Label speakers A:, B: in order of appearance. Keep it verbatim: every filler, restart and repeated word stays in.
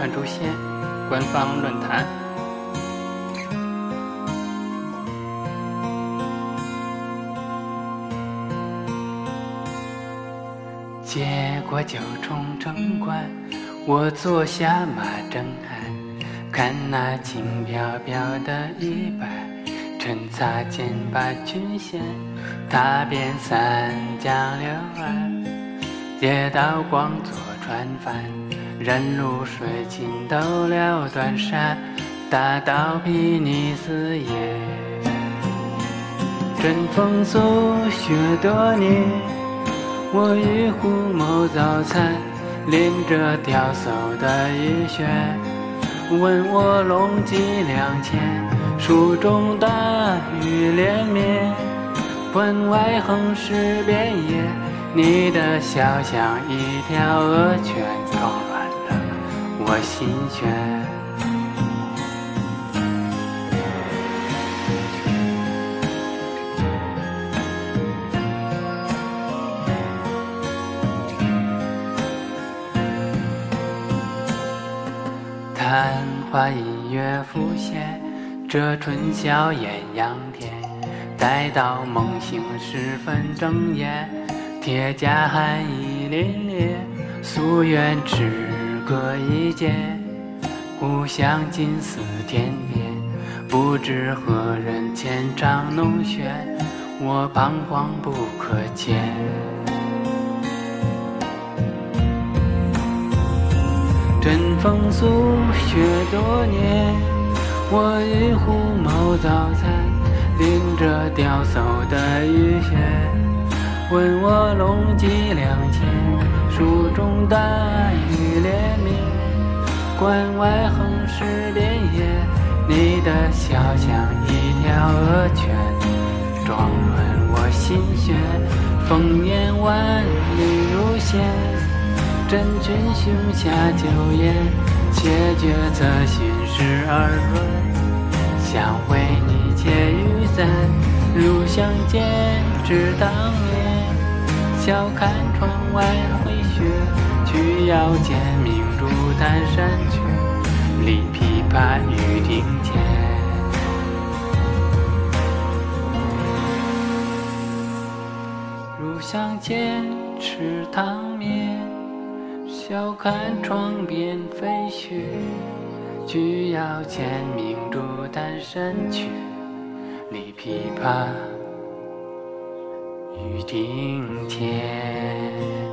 A: 团主线官方论坛。接过九重城关，我坐下马正酣，看那轻飘飘的衣摆，趁擦肩把裙掀，踏遍三江流岸，街道光作船帆，人如水尽斗了断山，大道睥睨四野，春风宿雪多年，我与虎谋早餐，领着钓叟的雨雪，问我龙脊两千，蜀中大雨连绵，关外横尸遍野，你的笑像一条鹅圈，撞乱了我心弦。昙花一跃浮现，这春宵艳阳天，待到梦醒时分睁眼，铁甲寒意凛冽，夙愿只隔一剑，故乡近似天边，不知何人牵肠弄弦，我彷徨不可前。春风宿雪多年，我与虎谋早餐，领着钓叟的雨雪，问我龙脊两千，蜀中大雨连绵，关外横尸遍野，你的笑像一条鹅圈，撞乱我心弦，烽烟万里如线，真君胸下酒宴，且觉侧心事而润，想为你且雨伞，如相见只当面，笑看窗外飞雪，曲腰间明珠丹山去，立琵琶于庭前。如相见吃汤面，笑看窗边飞雪，曲腰间明珠丹山去，立琵琶于庭前。